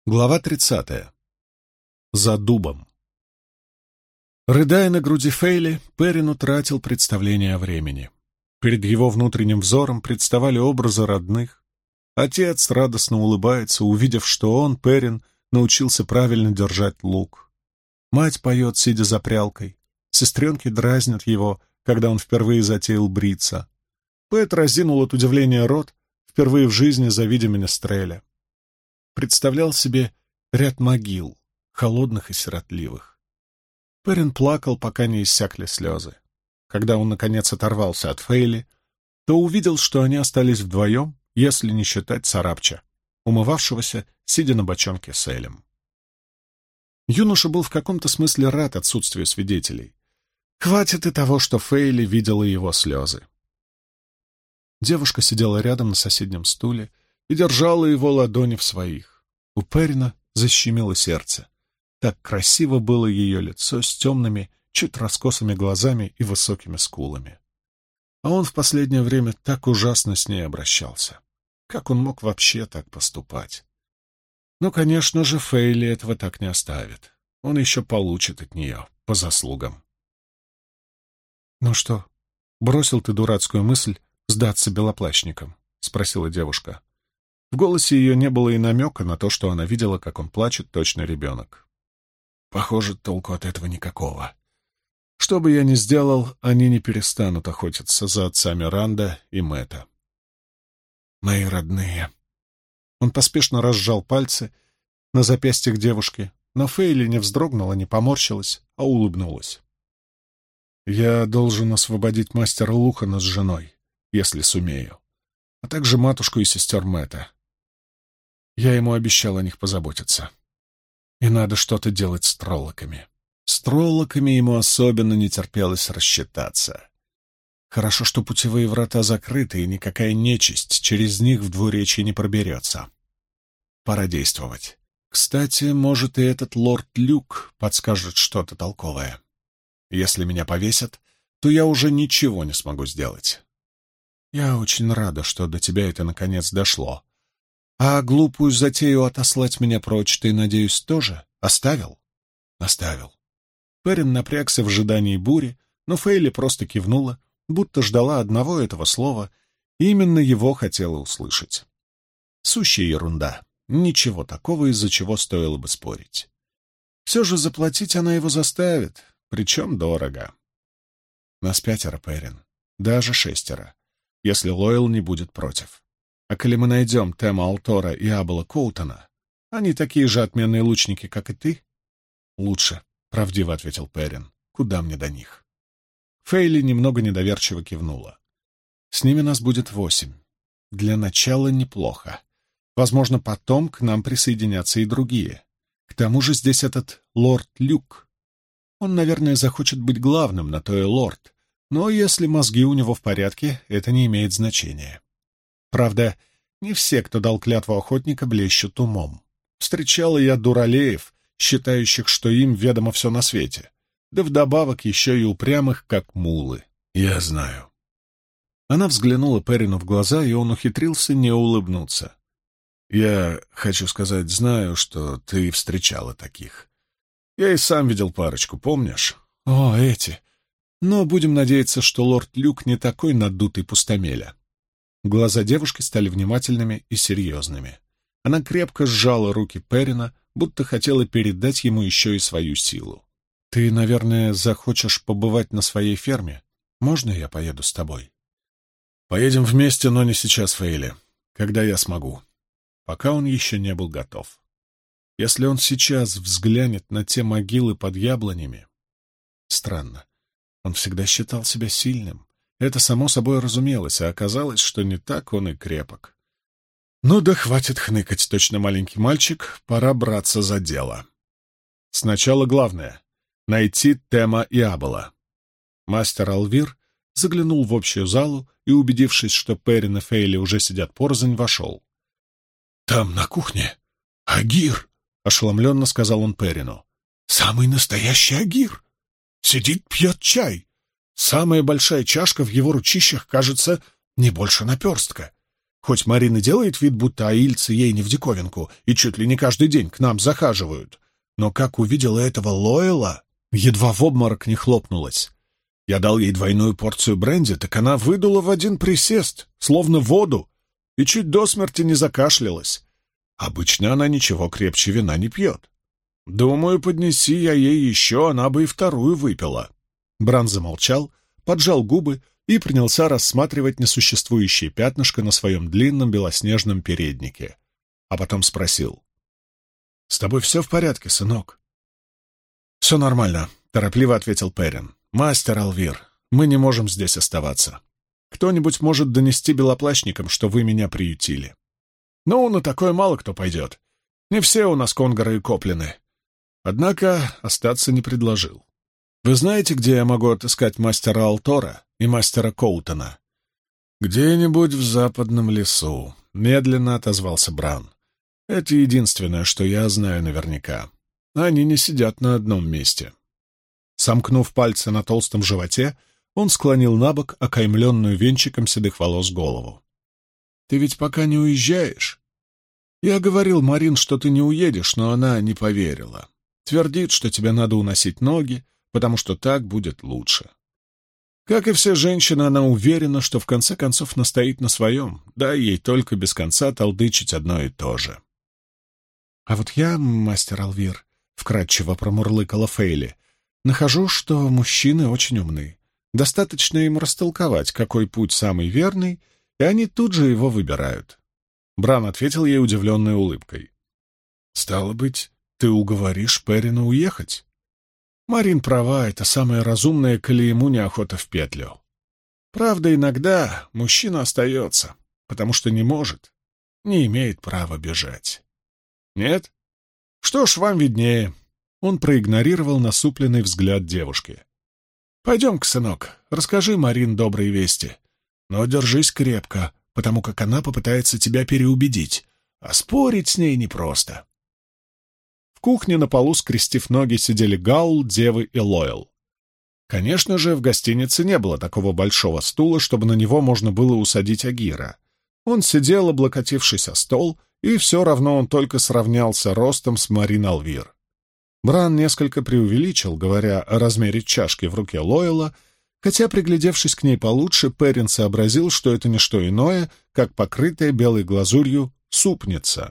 Глава 30. За дубом. Рыдая на груди Фейли, Перрин утратил представление о времени. Перед его внутренним взором представали образы родных. Отец радостно улыбается, увидев, что он, Перрин, научился правильно держать лук. Мать поет, сидя за прялкой. Сестренки дразнят его, когда он впервые затеял бриться. Пэт разинул от удивления рот, впервые в жизни завидя Менестреля. Представлял себе ряд могил, холодных и сиротливых. Перрин плакал, пока не иссякли слезы. Когда он, наконец, оторвался от Фейли, то увидел, что они остались вдвоем, если не считать Сарабча, умывавшегося, сидя на бочонке с Элем. Юноша был в каком-то смысле рад отсутствию свидетелей. Хватит и того, что Фейли видела его слезы. Девушка сидела рядом на соседнем стуле и держала его ладони в своих. У Перрина защемило сердце. Так красиво было ее лицо с темными, чуть раскосыми глазами и высокими скулами. А он в последнее время так ужасно с ней обращался. Как он мог вообще так поступать? Но, конечно же, Фейли этого так не оставит. Он еще получит от нее по заслугам. «Ну что, бросил ты дурацкую мысль сдаться белоплащникам?» — спросила девушка. В голосе ее не было и намека на то, что она видела, как он плачет, точно ребенок. «Похоже, толку от этого никакого. Что бы я ни сделал, они не перестанут охотиться за отцами Ранда и Мэтта. Мои родные». Он поспешно разжал пальцы на запястьях девушки, но Фейли не вздрогнула, не поморщилась, а улыбнулась. «Я должен освободить мастера Лухана с женой, если сумею, а также матушку и сестер Мэтта. Я ему обещал о них позаботиться. И надо что-то делать с троллоками». С троллоками ему особенно не терпелось рассчитаться. Хорошо, что путевые врата закрыты, и никакая нечисть через них в двуречье не проберется. Пора действовать. Кстати, может, и этот лорд Люк подскажет что-то толковое. Если меня повесят, то я уже ничего не смогу сделать. Я очень рада, что до тебя это наконец дошло. А глупую затею отослать меня прочь ты, надеюсь, тоже оставил? Оставил. Перрин напрягся в ожидании бури, но Фейли просто кивнула, будто ждала одного этого слова, и именно его хотела услышать. Сущая ерунда. Ничего такого, из-за чего стоило бы спорить. Все же заплатить она его заставит, причем дорого. Нас 5, Перрин. Даже 6, если Лойл не будет против. А коли мы найдем Тема Алтора и Абела Коутона, они такие же отменные лучники, как и ты? Лучше, — правдиво ответил Перрин. Куда мне до них? Фейли немного недоверчиво кивнула. С ними нас будет 8. Для начала неплохо. Возможно, потом к нам присоединятся и другие. К тому же здесь этот лорд Люк. Он, наверное, захочет быть главным, на то и лорд. Но если мозги у него в порядке, это не имеет значения. Правда, не все, кто дал клятву охотника, блещут умом. Встречала я дуралеев, считающих, что им ведомо все на свете. Да вдобавок еще и упрямых, как мулы. Я знаю. Она взглянула Перрину в глаза, и он ухитрился не улыбнуться. Я хочу сказать, знаю, что ты встречала таких. Я и сам видел парочку, помнишь? О, эти. Но будем надеяться, что лорд Люк не такой надутый пустомеля. Глаза девушки стали внимательными и серьезными. Она крепко сжала руки Перрина, будто хотела передать ему еще и свою силу. «Ты, наверное, захочешь побывать на своей ферме? Можно я поеду с тобой?» «Поедем вместе, но не сейчас, Фейли. Когда я смогу». Пока он еще не был готов. Если он сейчас взглянет на те могилы под яблонями... Странно. Он всегда считал себя сильным. Это само собой разумелось, а оказалось, что не так он и крепок. Ну да хватит хныкать, точно маленький мальчик, пора браться за дело. Сначала главное — найти Тема и Абела. Мастер Алвир заглянул в общую залу и, убедившись, что Перрин и Фейли уже сидят порознь, вошел. «Там, на кухне, Агир!» — ошеломленно сказал он Перрину. «Самый настоящий Агир! Сидит, пьет чай. Самая большая чашка в его ручищах, кажется, не больше наперстка. Хоть Марина делает вид, будто аильцы ей не в диковинку и чуть ли не каждый день к нам захаживают, но как увидела этого Лойла, едва в обморок не хлопнулась. Я дал ей двойную порцию бренди, так она выдула в один присест, словно воду, и чуть до смерти не закашлялась. Обычно она ничего крепче вина не пьет. Думаю, поднеси я ей еще, она бы и вторую выпила. Бран замолчал, поджал губы и принялся рассматривать несуществующее пятнышко на своем длинном белоснежном переднике. А потом спросил: «С тобой все в порядке, сынок?» «Все нормально», — торопливо ответил Перин. «Мастер Алвир, мы не можем здесь оставаться. Кто-нибудь может донести белоплащникам, что вы меня приютили. Ну, на такое мало кто пойдет. Не все у нас конгоры и коплины. Однако остаться не предложил. Вы знаете, где я могу отыскать мастера Алтора и мастера Коутона?» «Где-нибудь в западном лесу», — медленно отозвался Бран. «Это единственное, что я знаю наверняка. Они не сидят на одном месте». Сомкнув пальцы на толстом животе, он склонил набок окаймленную венчиком седых волос голову. «Ты ведь пока не уезжаешь?» «Я говорил Марин, что ты не уедешь, но она не поверила. Твердит, что тебе надо уносить ноги, потому что так будет лучше. Как и все женщины, она уверена, что в конце концов настоит на своем, дай ей только без конца толдычить одно и то же». «А вот я, мастер Алвир», — вкратчиво промурлыкала Фейли, — «нахожу, что мужчины очень умны. Достаточно им растолковать, какой путь самый верный, и они тут же его выбирают». Бран ответил ей удивленной улыбкой. «Стало быть, ты уговоришь Перина уехать?» «Марин права, это самое разумное, коли ему неохота в петлю. Правда, иногда мужчина остается, потому что не может, не имеет права бежать». «Нет? Что ж, вам виднее». Он проигнорировал насупленный взгляд девушки. «Пойдем-ка, сынок, расскажи Марин добрые вести. Но держись крепко, потому как она попытается тебя переубедить, а спорить с ней непросто». В кухне на полу, скрестив ноги, сидели Гаул, Девы и Лойл. Конечно же, в гостинице не было такого большого стула, чтобы на него можно было усадить Агира. Он сидел, облокотившись о стол, и все равно он только сравнялся ростом с Марин Алвир. Бран несколько преувеличил, говоря о размере чашки в руке Лойла, хотя, приглядевшись к ней получше, Перин сообразил, что это не что иное, как покрытая белой глазурью супница.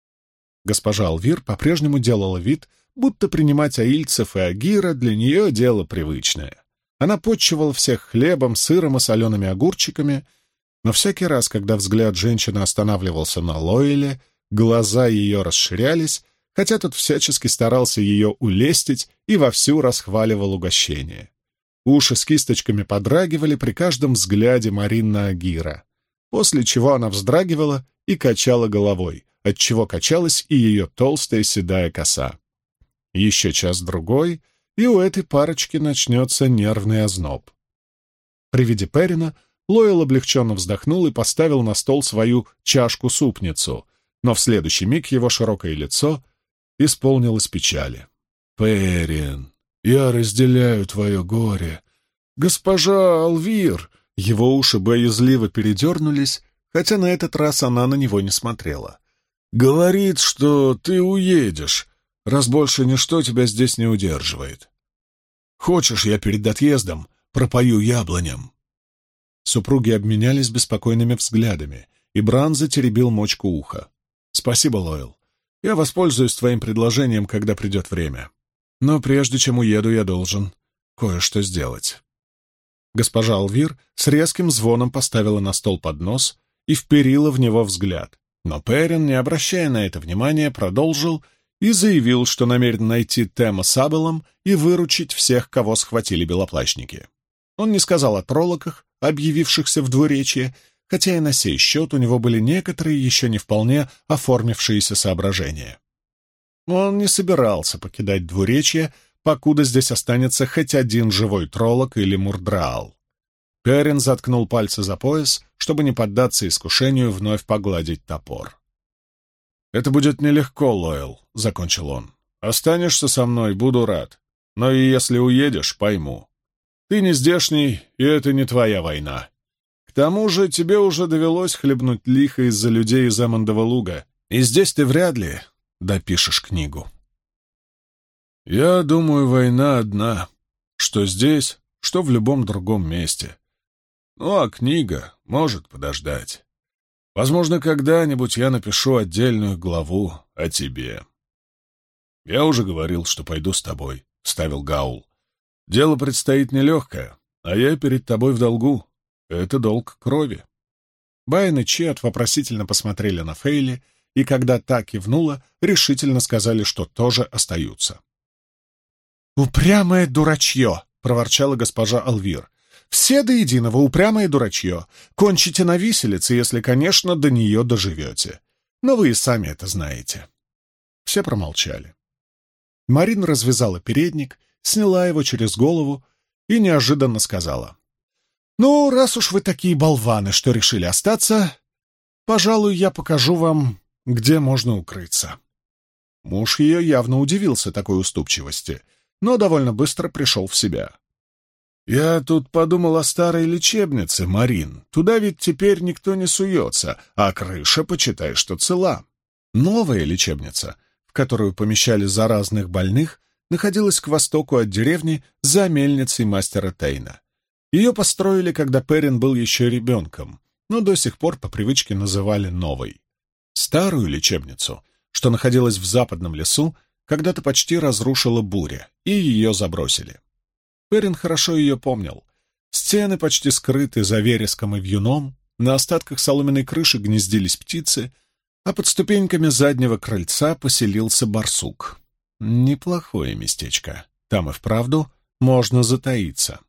Госпожа Алвир по-прежнему делала вид, будто принимать аильцев и Агира для нее дело привычное. Она подчивала всех хлебом, сыром и солеными огурчиками, но всякий раз, когда взгляд женщины останавливался на Лойле, глаза ее расширялись, хотя тот всячески старался ее улестить и вовсю расхваливал угощение. Уши с кисточками подрагивали при каждом взгляде Марин на Агира, после чего она вздрагивала и качала головой, отчего качалась и ее толстая седая коса. Еще час-другой, и у этой парочки начнется нервный озноб. При виде Перина Лойл облегченно вздохнул и поставил на стол свою чашку-супницу, но в следующий миг его широкое лицо исполнилось печали. «Перин, я разделяю твое горе. Госпожа Алвир!» Его уши боязливо передернулись, хотя на этот раз она на него не смотрела. «Говорит, что ты уедешь, раз больше ничто тебя здесь не удерживает. Хочешь, я перед отъездом пропою яблоням?» Супруги обменялись беспокойными взглядами, и Бран затеребил мочку уха. «Спасибо, Лойл. Я воспользуюсь твоим предложением, когда придет время. Но прежде чем уеду, я должен кое-что сделать». Госпожа Алвир с резким звоном поставила на стол поднос и вперила в него взгляд. Но Перин, не обращая на это внимания, продолжил и заявил, что намерен найти Тема с Абелом и выручить всех, кого схватили белоплащники. Он не сказал о троллоках, объявившихся в двуречье, хотя и на сей счет у него были некоторые еще не вполне оформившиеся соображения. Он не собирался покидать двуречье, покуда здесь останется хоть один живой троллок или мурдраал. Перин заткнул пальцы за пояс, чтобы не поддаться искушению вновь погладить топор. «Это будет нелегко, Лойл», — закончил он. «Останешься со мной, буду рад. Но и если уедешь, пойму. Ты не здешний, и это не твоя война. К тому же тебе уже довелось хлебнуть лихо из-за людей из Эммондова луга, и здесь ты вряд ли допишешь книгу. Я думаю, война одна, что здесь, что в любом другом месте. Ну, а книга может подождать. Возможно, когда-нибудь я напишу отдельную главу о тебе. Я уже говорил, что пойду с тобой, — вставил Гаул. Дело предстоит нелегкое, а я перед тобой в долгу. Это долг крови. Байн и Чиат вопросительно посмотрели на Фейли, и когда та кивнула, решительно сказали, что тоже остаются. «Упрямое дурачье!» — проворчала госпожа Алвир. «Все до единого упрямое дурачье. Кончите на виселице, если, конечно, до нее доживете. Но вы и сами это знаете». Все промолчали. Марин развязала передник, сняла его через голову и неожиданно сказала: «Ну, раз уж вы такие болваны, что решили остаться, пожалуй, я покажу вам, где можно укрыться». Муж ее явно удивился такой уступчивости, но довольно быстро пришел в себя. «Я тут подумал о старой лечебнице, Марин. Туда ведь теперь никто не суется, а крыша, почитай, что цела». Новая лечебница, в которую помещали заразных больных, находилась к востоку от деревни за мельницей мастера Тейна. Ее построили, когда Перин был еще ребенком, но до сих пор по привычке называли новой. Старую лечебницу, что находилась в западном лесу, когда-то почти разрушила буря, и ее забросили. Перин хорошо ее помнил. Стены почти скрыты за вереском и вьюном, на остатках соломенной крыши гнездились птицы, а под ступеньками заднего крыльца поселился барсук. Неплохое местечко. Там и вправду можно затаиться.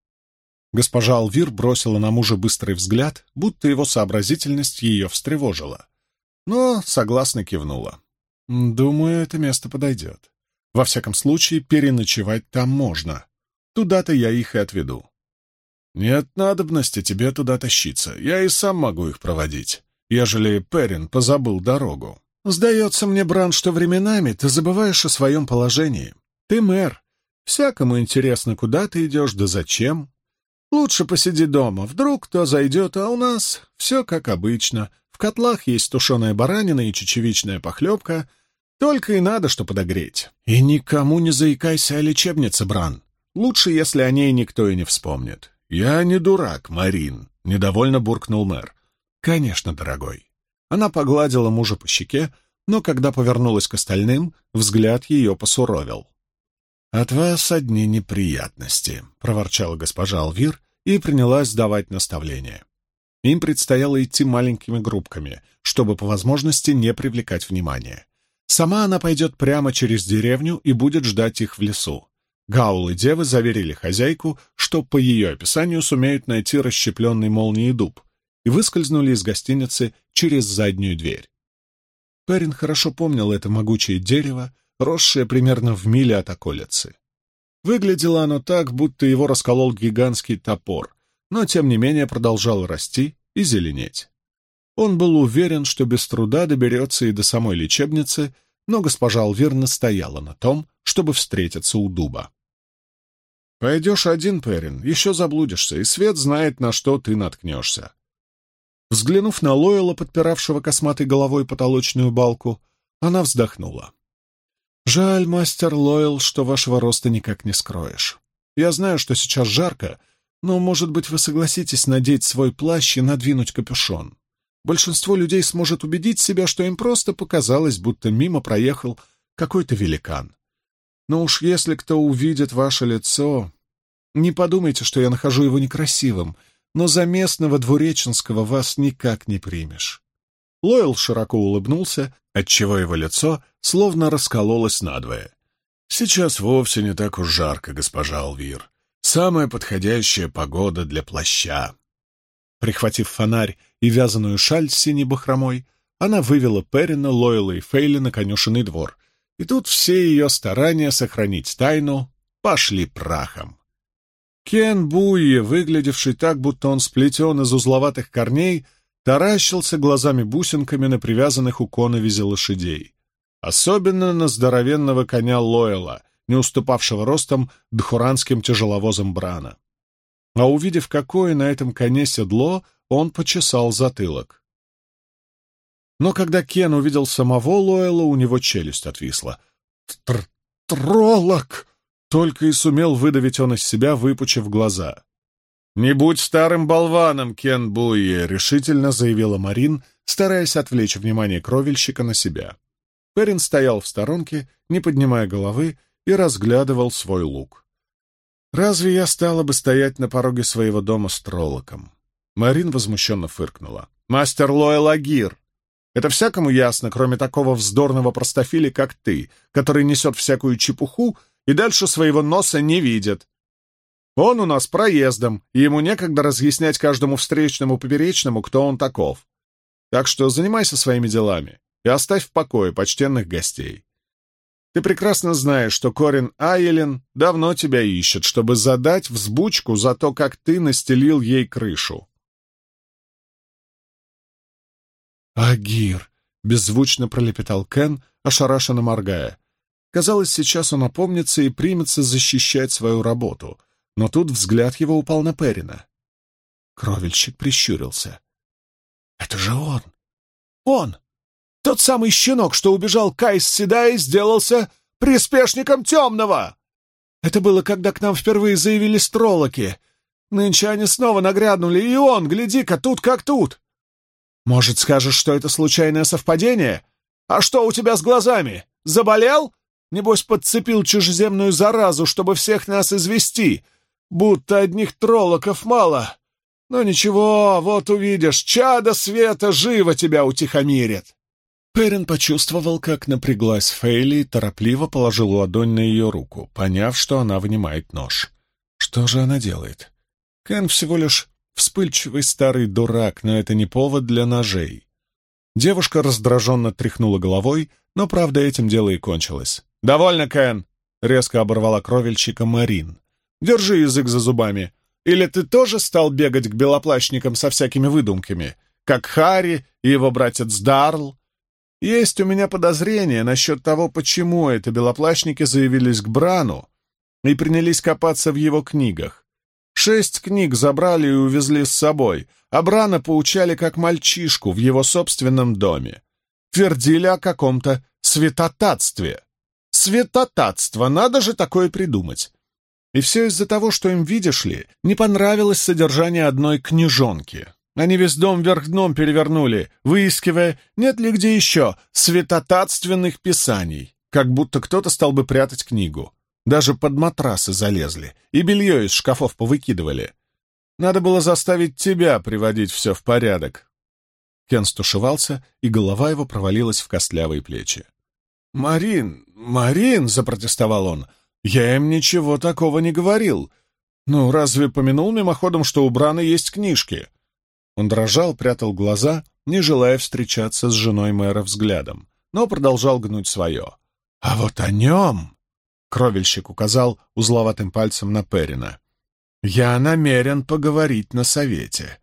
Госпожа Алвир бросила на мужа быстрый взгляд, будто его сообразительность ее встревожила, но согласно кивнула. «Думаю, это место подойдет. Во всяком случае, переночевать там можно. Туда-то я их и отведу». «Нет надобности тебе туда тащиться. Я и сам могу их проводить, ежели Перин позабыл дорогу». «Сдается мне, Бран, что временами ты забываешь о своем положении. Ты мэр. Всякому интересно, куда ты идешь, да зачем. Лучше посиди дома, вдруг кто зайдет, а у нас все как обычно. В котлах есть тушеная баранина и чечевичная похлебка. Только и надо, что подогреть. И никому не заикайся о лечебнице, Бран. Лучше, если о ней никто и не вспомнит». «Я не дурак, Марин», — недовольно буркнул мэр. «Конечно, дорогой». Она погладила мужа по щеке, но когда повернулась к остальным, взгляд ее посуровил. «От вас одни неприятности», — проворчала госпожа Алвир и принялась давать наставления. Им предстояло идти маленькими группками, чтобы по возможности не привлекать внимания. Сама она пойдет прямо через деревню и будет ждать их в лесу. Гаул и девы заверили хозяйку, что по ее описанию сумеют найти расщепленный молнией дуб, и выскользнули из гостиницы через заднюю дверь. Перин хорошо помнил это могучее дерево, росшее примерно в миле от околицы. Выглядело оно так, будто его расколол гигантский топор, но тем не менее продолжало расти и зеленеть. Он был уверен, что без труда доберется и до самой лечебницы, но госпожа Алвир настояла на том, чтобы встретиться у дуба. «Пойдешь один, Перин, еще заблудишься, и свет знает, на что ты наткнешься». Взглянув на Лойла, подпиравшего косматой головой потолочную балку, она вздохнула. «Жаль, мастер Лойл, что вашего роста никак не скроешь. Я знаю, что сейчас жарко, но, может быть, вы согласитесь надеть свой плащ и надвинуть капюшон. Большинство людей сможет убедить себя, что им просто показалось, будто мимо проехал какой-то великан. Но уж если кто увидит ваше лицо, не подумайте, что я нахожу его некрасивым, но за местного двуреченского вас никак не примешь». Лойл широко улыбнулся, отчего его лицо словно раскололось надвое. «Сейчас вовсе не так уж жарко, госпожа Алвир. Самая подходящая погода для плаща». Прихватив фонарь и вязаную шаль с синей бахромой, она вывела Перина, Лойла и Фейли на конюшенный двор, и тут все ее старания сохранить тайну пошли прахом. Кен Буйе, выглядевший так, будто он сплетен из узловатых корней, таращился глазами-бусинками на привязанных у коновизи лошадей. Особенно на здоровенного коня Лойла, не уступавшего ростом дхуранским тяжеловозам Брана. А увидев, какое на этом коне седло, он почесал затылок. Но когда Кен увидел самого Лойла, у него челюсть отвисла. «Троллок!» — только и сумел выдавить он из себя, выпучив глаза. «Не будь старым болваном, Кен Буйе!» — решительно заявила Марин, стараясь отвлечь внимание кровельщика на себя. Перин стоял в сторонке, не поднимая головы, и разглядывал свой лук. «Разве я стала бы стоять на пороге своего дома с троллоком?» Марин возмущенно фыркнула. «Мастер Лойл Агир! Это всякому ясно, кроме такого вздорного простофиля, как ты, который несет всякую чепуху и дальше своего носа не видит. Он у нас проездом, и ему некогда разъяснять каждому встречному поперечному, кто он таков. Так что занимайся своими делами и оставь в покое почтенных гостей. Ты прекрасно знаешь, что Корин Айелин давно тебя ищет, чтобы задать взбучку за то, как ты настелил ей крышу». «Агир!» — беззвучно пролепетал Кен, ошарашенно моргая. Казалось, сейчас он опомнится и примется защищать свою работу, но тут взгляд его упал на Перина. Кровельщик прищурился. «Это же он! Он! Тот самый щенок, что убежал к Айс Седай, сделался приспешником Темного! Это было, когда к нам впервые заявились троллоки. Нынче они снова нагрянули, и он, гляди-ка, тут как тут! Может, скажешь, что это случайное совпадение? А что у тебя с глазами? Заболел? Небось, подцепил чужеземную заразу, чтобы всех нас извести, будто одних троллоков мало. Но ничего, вот увидишь, чадо света живо тебя утихомирит». Перин почувствовал, как напряглась Фейли, и торопливо положил ладонь на ее руку, поняв, что она вынимает нож. Что же она делает? Кен всего лишь вспыльчивый старый дурак, но это не повод для ножей. Девушка раздраженно тряхнула головой, но, правда, этим дело и кончилось. «Довольно, Кен!» — резко оборвала кровельщика Марин. «Держи язык за зубами. Или ты тоже стал бегать к белоплащникам со всякими выдумками, как Харри и его братец Дарл? Есть у меня подозрение насчет того, почему это белоплащники заявились к Брану и принялись копаться в его книгах. 6 книг забрали и увезли с собой, а Брана поучали как мальчишку в его собственном доме. Твердили о каком-то святотатстве. Святотатство, надо же такое придумать. И все из-за того, что им, видишь ли, не понравилось содержание одной книжонки. Они весь дом вверх дном перевернули, выискивая, нет ли где еще святотатственных писаний, как будто кто-то стал бы прятать книгу. Даже под матрасы залезли и белье из шкафов повыкидывали. Надо было заставить тебя приводить все в порядок». Кен стушевался, и голова его провалилась в костлявые плечи. «Марин, Марин!» — запротестовал он. «Я им ничего такого не говорил. Ну, разве помянул мимоходом, что у Брана есть книжки?» Он дрожал, прятал глаза, не желая встречаться с женой мэра взглядом, но продолжал гнуть свое. «А вот о нем...» — кровельщик указал узловатым пальцем на Перина. «Я намерен поговорить на совете.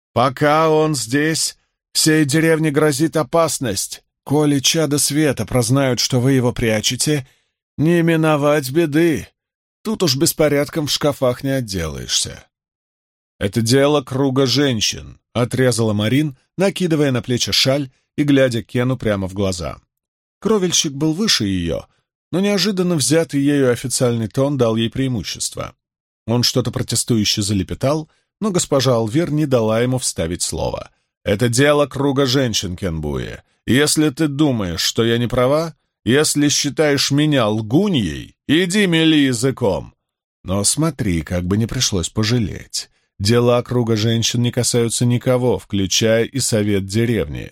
Пока он здесь, всей деревне грозит опасность. Коли чада света прознают, что вы его прячете, не миновать беды. Тут уж беспорядком в шкафах не отделаешься». «Это дело круга женщин», — отрезала Марин, накидывая на плечи шаль и глядя Кену прямо в глаза. Кровельщик был выше ее, но неожиданно взятый ею официальный тон дал ей преимущество. Он что-то протестующе залепетал, но госпожа Алвир не дала ему вставить слово. «Это дело круга женщин, Кенбуе. Если ты думаешь, что я не права, если считаешь меня лгуньей, иди мели языком. Но смотри, как бы не пришлось пожалеть. Дела круга женщин не касаются никого, включая и совет деревни».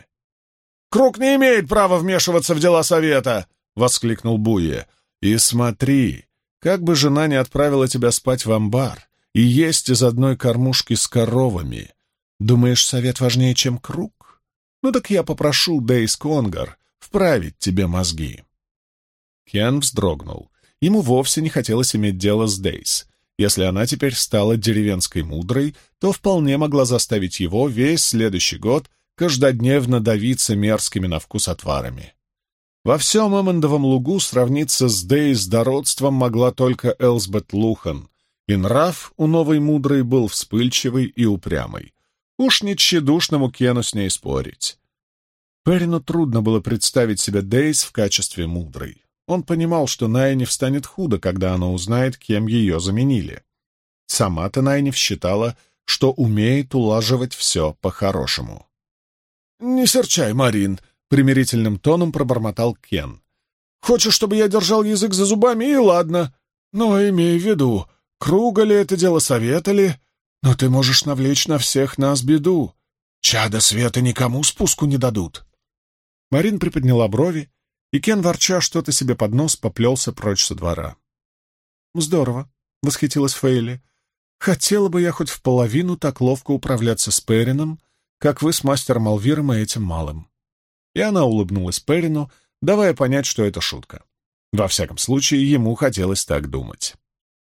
«Круг не имеет права вмешиваться в дела совета!» — воскликнул Буе. «И смотри, как бы жена не отправила тебя спать в амбар и есть из одной кормушки с коровами. Думаешь, совет важнее, чем круг? Ну так я попрошу Дейс Конгар вправить тебе мозги». Кен вздрогнул. Ему вовсе не хотелось иметь дело с Дейс. Если она теперь стала деревенской мудрой, то вполне могла заставить его весь следующий год каждодневно давиться мерзкими на вкус отварами. Во всем Эммондовом лугу сравниться с Дейс дородством могла только Элсбет Лухан, и нрав у новой мудрой был вспыльчивый и упрямый. Уж не тщедушному Кену с ней спорить. Перину трудно было представить себе Дейз в качестве мудрой. Он понимал, что Найниф станет худо, когда она узнает, кем ее заменили. Сама-то Найниф считала, что умеет улаживать все по-хорошему. «Не серчай, Марин», — примирительным тоном пробормотал Кен. «Хочешь, чтобы я держал язык за зубами, и ладно. Но имей в виду, круга ли это дело, совета ли, но ты можешь навлечь на всех нас беду. Чада света никому спуску не дадут». Марин приподняла брови, и Кен, ворча что-то себе под нос, поплелся прочь со двора. «Здорово», — восхитилась Фейли. «Хотела бы я хоть в половину так ловко управляться с Перином, как вы с мастером Алвиром и этим малым». И она улыбнулась Перину, давая понять, что это шутка. Во всяком случае, ему хотелось так думать.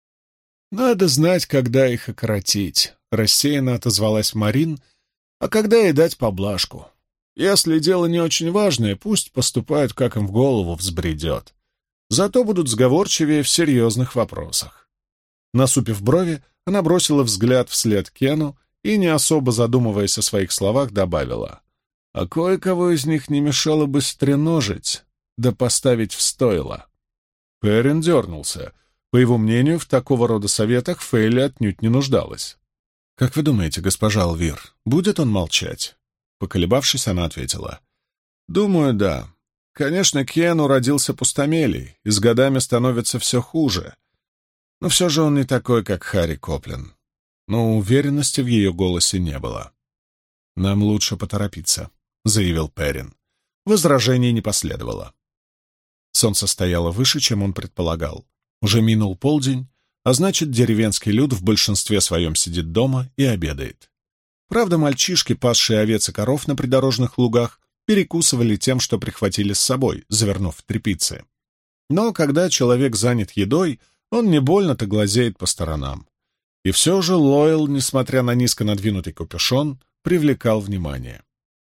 «Надо знать, когда их окоротить», — рассеянно отозвалась Марин, «а когда и дать поблажку. Если дело не очень важное, пусть поступают, как им в голову взбредет. Зато будут сговорчивее в серьезных вопросах». Насупив брови, она бросила взгляд вслед Кену и, не особо задумываясь о своих словах, добавила: «А кое-кого из них не мешало бы стреножить, да поставить в стойло». Перин дернулся. По его мнению, в такого рода советах Фейли отнюдь не нуждалась. «Как вы думаете, госпожа Алвир, будет он молчать?» Поколебавшись, она ответила: «Думаю, да. Конечно, Кену родился пустомелий, и с годами становится все хуже. Но все же он не такой, как Харри Коплен». Но уверенности в ее голосе не было. «Нам лучше поторопиться», — заявил Перин. Возражений не последовало. Солнце стояло выше, чем он предполагал. Уже минул полдень, а значит, деревенский люд в большинстве своем сидит дома и обедает. Правда, мальчишки, пасшие овец и коров на придорожных лугах, перекусывали тем, что прихватили с собой, завернув в тряпицы. Но когда человек занят едой, он не больно-то глазеет по сторонам. И все же Лойл, несмотря на низко надвинутый капюшон, привлекал внимание.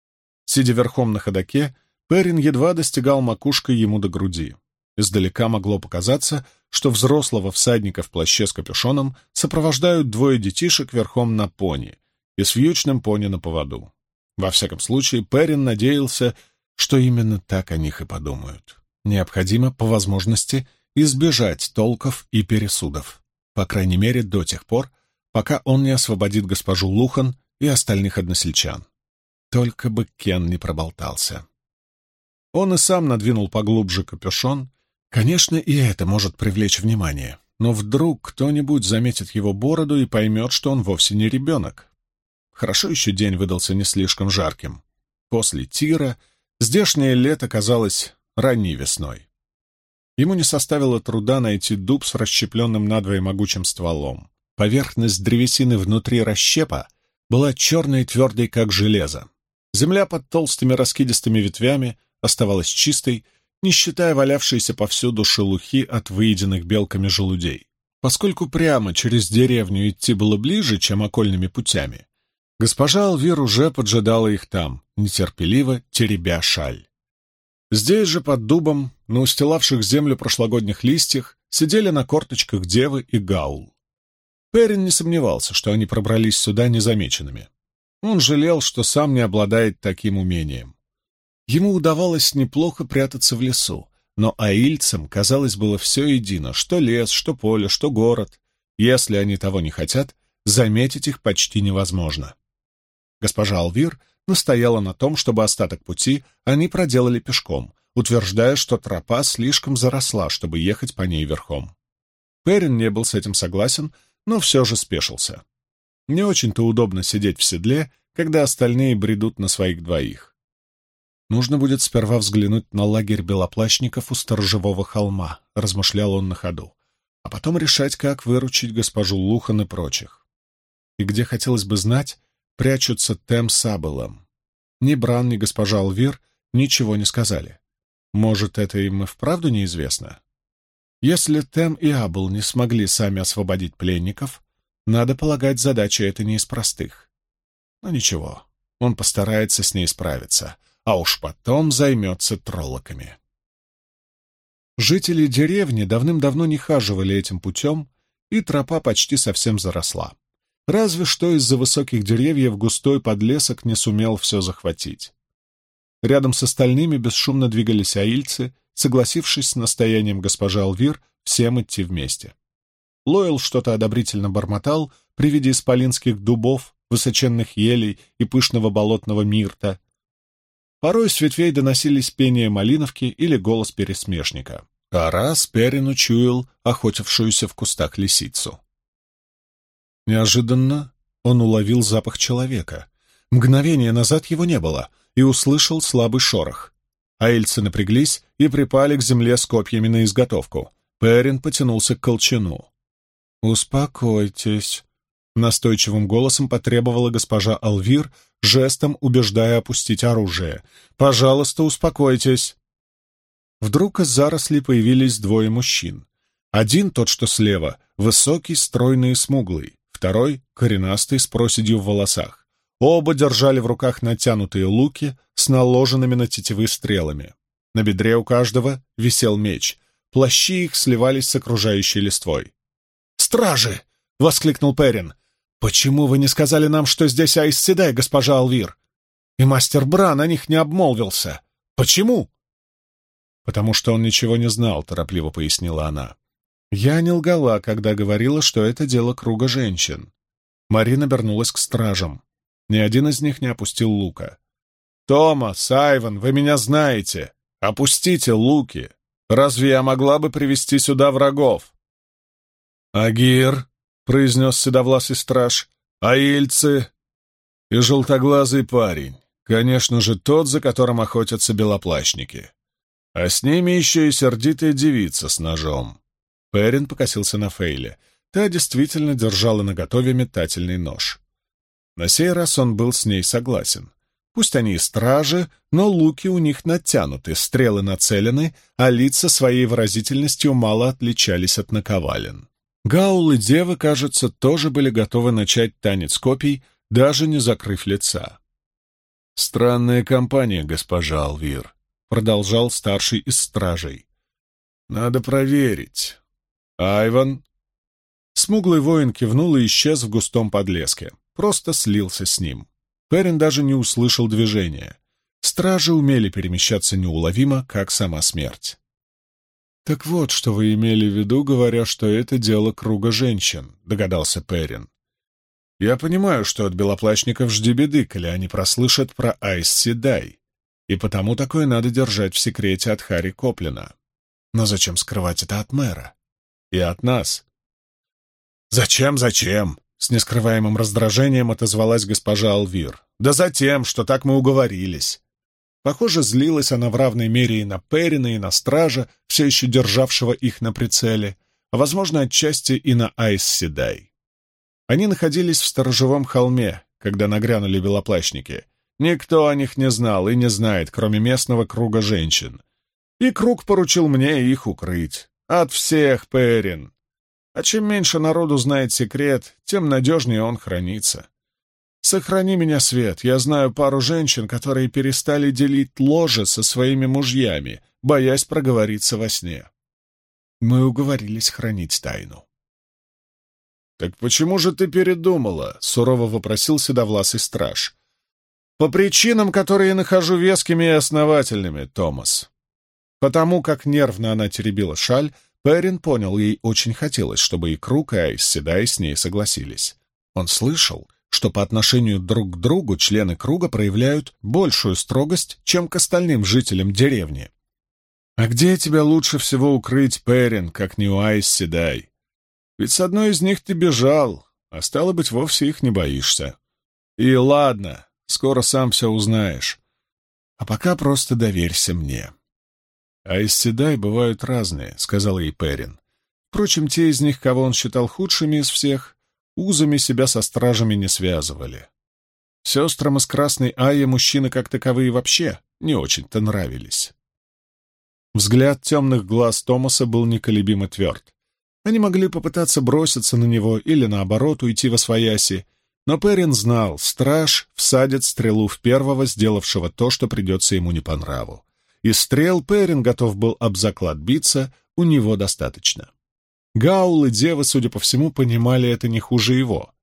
Сидя верхом на ходоке, Перин едва достигал макушкой ему до груди. Издалека могло показаться, что взрослого всадника в плаще с капюшоном сопровождают двое детишек верхом на пони и с вьючным пони на поводу. Во всяком случае, Перин надеялся, что именно так о них и подумают. Необходимо, по возможности, избежать толков и пересудов, по крайней мере, до тех пор, пока он не освободит госпожу Лухан и остальных односельчан. Только бы Кен не проболтался. Он и сам надвинул поглубже капюшон. Конечно, и это может привлечь внимание, но вдруг кто-нибудь заметит его бороду и поймет, что он вовсе не ребенок. Хорошо еще день выдался не слишком жарким. После Тира здешнее лето казалось ранней весной. Ему не составило труда найти дуб с расщепленным надвое могучим стволом. Поверхность древесины внутри расщепа была черной и твердой, как железо. Земля под толстыми раскидистыми ветвями оставалась чистой, не считая валявшейся повсюду шелухи от выеденных белками желудей. Поскольку прямо через деревню идти было ближе, чем окольными путями, госпожа Алвир уже поджидала их там, нетерпеливо теребя шаль. Здесь же, под дубом, на устилавших землю прошлогодних листьях, сидели на корточках Девы и Гаул. Перин не сомневался, что они пробрались сюда незамеченными. Он жалел, что сам не обладает таким умением. Ему удавалось неплохо прятаться в лесу, но аильцам, казалось, было все едино, что лес, что поле, что город. Если они того не хотят, заметить их почти невозможно. Госпожа Алвир настояла на том, чтобы остаток пути они проделали пешком, утверждая, что тропа слишком заросла, чтобы ехать по ней верхом. Перин не был с этим согласен, но все же спешился. Не очень-то удобно сидеть в седле, когда остальные бредут на своих двоих. «Нужно будет сперва взглянуть на лагерь белоплащников у сторожевого холма», — размышлял он на ходу, «а потом решать, как выручить госпожу Лухан и прочих. И где, хотелось бы знать, прячутся Тем с Абелом. Ни Бран, ни госпожа Алвир ничего не сказали. Может, это им и вправду неизвестно? Если Тем и Абел не смогли сами освободить пленников, надо полагать, задача эта не из простых. Но ничего, он постарается с ней справиться, а уж потом займется троллоками». Жители деревни давным-давно не хаживали этим путем, и тропа почти совсем заросла. Разве что из-за высоких деревьев густой подлесок не сумел все захватить. Рядом с остальными бесшумно двигались аильцы, согласившись с настоянием госпожи Алвир всем идти вместе. Лоэл что-то одобрительно бормотал при виде исполинских дубов, высоченных елей и пышного болотного мирта. Порой с ветвей доносились пение малиновки или голос пересмешника, а раз Перин учуял охотившуюся в кустах лисицу. Неожиданно он уловил запах человека. Мгновение назад его не было, и услышал слабый шорох. Аильцы напряглись и припали к земле с копьями на изготовку. Перин потянулся к колчану. «Успокойтесь», — настойчивым голосом потребовала госпожа Алвир, жестом убеждая опустить оружие. «Пожалуйста, успокойтесь». Вдруг из зарослей появились двое мужчин. Один, тот, что слева, высокий, стройный и смуглый. Второй — коренастый, с проседью в волосах. Оба держали в руках натянутые луки с наложенными на тетивы стрелами. На бедре у каждого висел меч. Плащи их сливались с окружающей листвой. «Стражи!» — воскликнул Перин. «Почему вы не сказали нам, что здесь Аис Седай, госпожа Алвир? И мастер Бран о них не обмолвился. Почему?» «Потому что он ничего не знал», — торопливо пояснила она. «Я не лгала, когда говорила, что это дело круга женщин». Марина обернулась к стражам. Ни один из них не опустил лука. «Томас, Айван, вы меня знаете. Опустите луки. Разве я могла бы привести сюда врагов?» «Агир», — произнес седовласый страж, — «аильцы и желтоглазый парень. Конечно же, тот, за которым охотятся белоплащники. А с ними еще и сердитая девица с ножом». Перин покосился на Фейле. Та действительно держала наготове метательный нож. На сей раз он был с ней согласен. Пусть они и стражи, но луки у них натянуты, стрелы нацелены, а лица своей выразительностью мало отличались от наковален. Гаул и девы, кажется, тоже были готовы начать танец копий, даже не закрыв лица. «Странная компания, госпожа Алвир», — продолжал старший из стражей. «Надо проверить. Айван?» Смуглый воин кивнул и исчез в густом подлеске. Просто слился с ним. Перин даже не услышал движения. Стражи умели перемещаться неуловимо, как сама смерть. «Так вот, что вы имели в виду, говоря, что это дело круга женщин», — догадался Перин. «Я понимаю, что от белоплащников жди беды, коли они прослышат про Аис Седай, и потому такое надо держать в секрете от Харри Коплина. Но зачем скрывать это от мэра? И от нас?» «Зачем? — с нескрываемым раздражением отозвалась госпожа Алвир. «Да затем, что так мы уговорились». Похоже, злилась она в равной мере и на Перина, и на стража, все еще державшего их на прицеле, а, возможно, отчасти и на Аис Седай. Они находились в сторожевом холме, когда нагрянули белоплащники. Никто о них не знал и не знает, кроме местного круга женщин. И круг поручил мне их укрыть. От всех, Перин. А чем меньше народу знает секрет, тем надежнее он хранится. Сохрани меня, Свет, я знаю пару женщин, которые перестали делить ложе со своими мужьями, боясь проговориться во сне. Мы уговорились хранить тайну. «Так почему же ты передумала?» — сурово вопросил седовласый страж. «По причинам, которые я нахожу вескими и основательными, Томас». Потому как нервно она теребила шаль, Перин понял, ей очень хотелось, чтобы и Круг, и Аис Седай с ней согласились. Он слышал, что по отношению друг к другу члены Круга проявляют большую строгость, чем к остальным жителям деревни. «А где тебя лучше всего укрыть, Перин, как не у Аис Седай? Ведь с одной из них ты бежал, а стало быть, вовсе их не боишься. И ладно, скоро сам все узнаешь. А пока просто доверься мне». «Аис Седай бывают разные», — сказал ей Перин. Впрочем, те из них, кого он считал худшими из всех, узами себя со стражами не связывали. Сестрам из Красной Айи мужчины как таковые вообще не очень-то нравились. Взгляд темных глаз Томаса был неколебимо тверд. Они могли попытаться броситься на него или, наоборот, уйти восвояси, но Перин знал, страж всадит стрелу в первого, сделавшего то, что придется ему не по нраву. Из стрел Перин готов был об заклад биться, у него достаточно. Гаул и девы, судя по всему, понимали это не хуже его.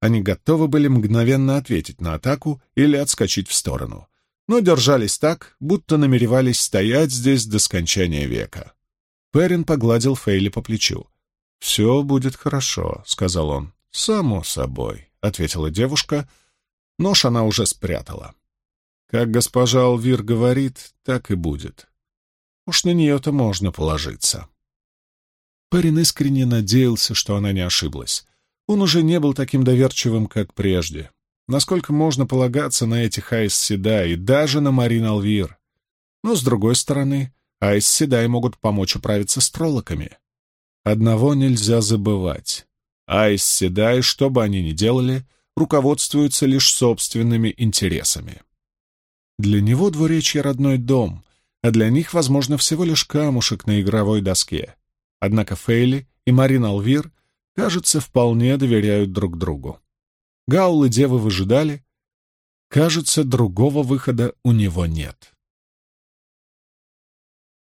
Они готовы были мгновенно ответить на атаку или отскочить в сторону, но держались так, будто намеревались стоять здесь до скончания века. Перрин погладил Фейли по плечу. «Все будет хорошо», — сказал он. «Само собой», — ответила девушка. Нож она уже спрятала. «Как госпожа Алвир говорит, так и будет. Уж на нее-то можно положиться». Перрин искренне надеялся, что она не ошиблась. Он уже не был таким доверчивым, как прежде. Насколько можно полагаться на этих Айс Седай и даже на Марин Алвир? Но, с другой стороны, Айс Седай могут помочь управиться с троллоками. Одного нельзя забывать. Айс Седай, что бы они ни делали, руководствуются лишь собственными интересами. Для него двуречье — родной дом, а для них, возможно, всего лишь камушек на игровой доске. Однако Фейли и Марин Алвир, кажется, вполне доверяют друг другу. Гаул и девы выжидали. Кажется, другого выхода у него нет.